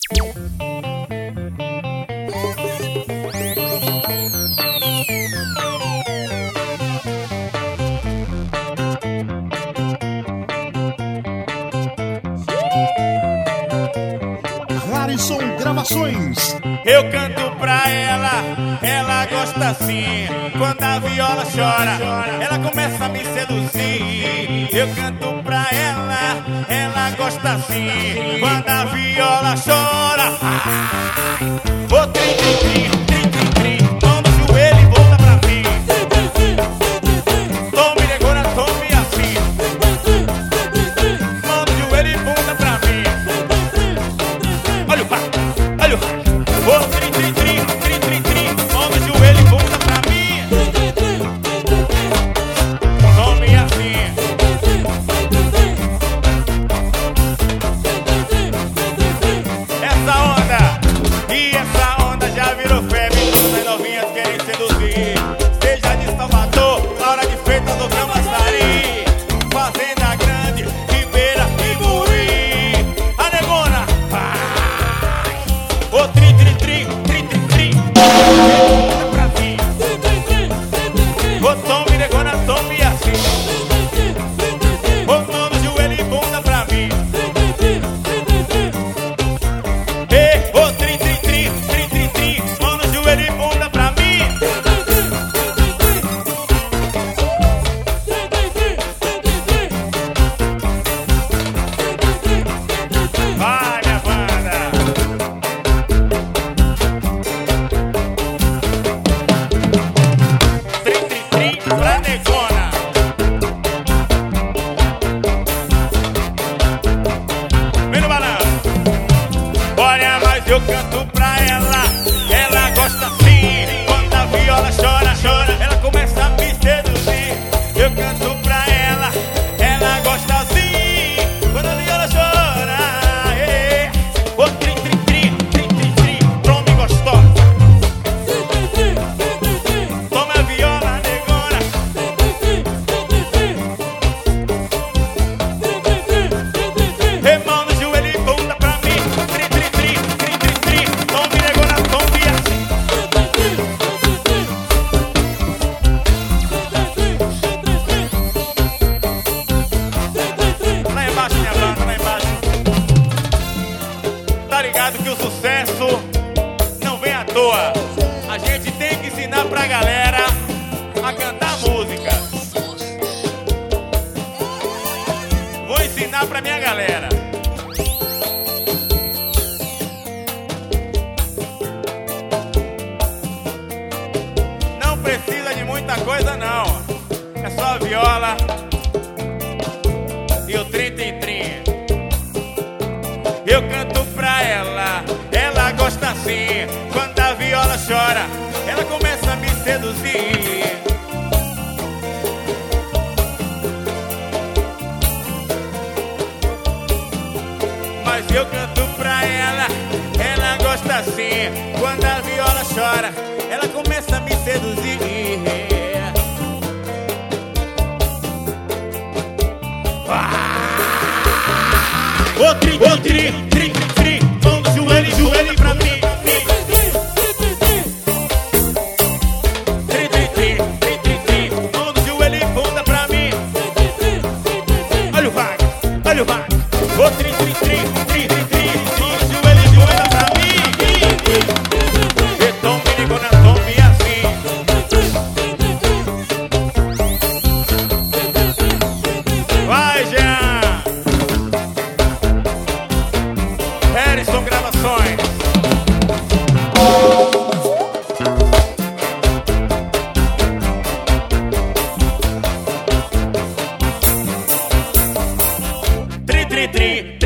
Harrison Gravações. Eu canto pra ela gosta assim. Quando a viola chora, ela começa a me seduzir. Eu canto pra ela gosta assim. Quando a viola chora, ô trim, trim, trim, trim, trim, trim. Mão no joelho e volta pra mim. Tome, negona, tome assim. Mão no joelho e volta pra mim. Olha o papo, olha o papo. Ô trim, trim, trim, trim, trim, trim. Mão no joelho e volta pra mim. Tome assim. Essa onda, e essa onda já virou febre. Todas as novinhas querem seduzir. Seja de Salvador, Laura de Freitas ou Camaçari, Fazenda Grande, Ribeira e Muri. A negona, vai. Ô tri, tri, tri, tri, tri, tri. Volta pra mim. Ô tome, negona, tome assim. Ô mão no joelho e bunda pra mim. Ô tri, tri, tri, tri, tri, tri. Mão no joelho e bunda pra mim. Vai, minha banda. Tri, tri, tri pra negona. Vem no balanço. Olha, mas eu canto pra ela gosta assim. Quando a viola chora, chora, ela começa a me seduzir. Eu canto pra ela gosta assim. Quando a viola chora, ô tri, tri, tri, tri, tri, tri. Tome gostosa. Toma a viola, negona. Mão no joelho e bunda pra mim. Tri, tri, tri, tri, tri, tri. Tome, negona, tome assim. Lá embaixo, minha banda, lá embaixo. Tá ligado que o sucesso não vem à toa. A gente tem que ensinar pra galera a cantar música. Vou ensinar pra minha galera. Não precisa de muita coisa não. É só a viola e o trim-trim-trim. Eu canto pra ela gosta assim. Quando a viola chora, ela começa a me seduzir. Mas eu canto pra ela gosta assim. Quando a viola chora, ela começa a me seduzir. Ô tri, tri, tri, tri. Mão no joelho, joelho pra mim. Tri, tri, tri, tri, tri, tri. Mão no joelho e bunda pra mim. Olha o vaga, olha o vaga. Ô tri, tri, tri, tri, tri, tri. Mão no joelho e bunda pra mim. E tome, negona, tome assim. Vai, Jean. Harrison Gravações. Tri, tri, tri.